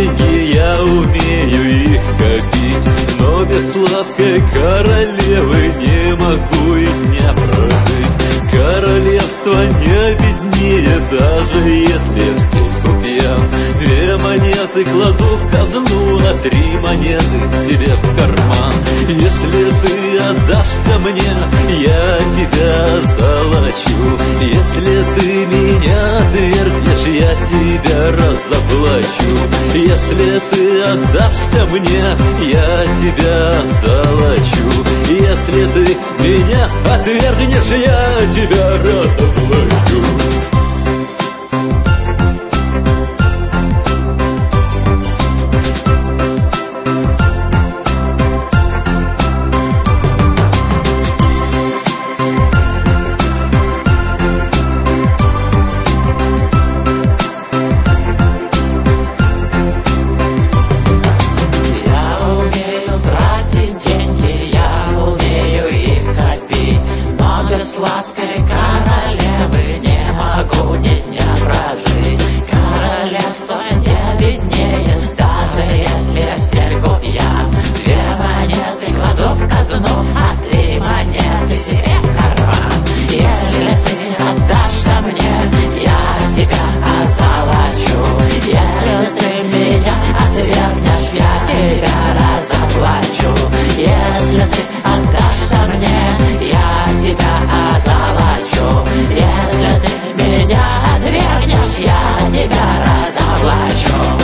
деньги, я умею их копить, но без сладкой королевы не могу и дня прожить. Королевство не обеднее, даже если в стельку пьян. 2 монеты кладу в казну, а 3 монеты себе в карман. Если ты отдашься мне, я тебя золочу. Если ты меня отвергнешь, я тебя разоблачу. Если ты отдашься мне, я тебя золочу. Если ты меня отвергнешь, я тебя разоблачу. Сладкой королевы не могу ни дня прожить. Королевство не беднеет, даже если в стельку пьян. 2 монеты кладу в казну, а 3 монеты себе в карман. Если ты отдашься мне, я тебя озолочу. Если ты меня отвергнешь, я тебя разоблачу. Если ты отдашься мне, я тебя озолочу. Если ты меня отвергнешь, я тебя разоблачу.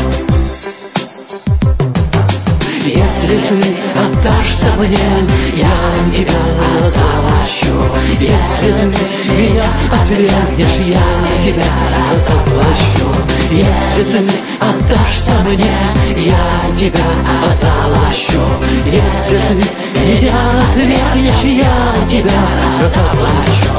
Если ты отдашься мне, я тебя озолочу. Если ты меня отвергнешь, я тебя разоблачу. Если ты отдашься мне, я тебя озолочу. Если ты меня отвергнешь, я тебя разоблачу.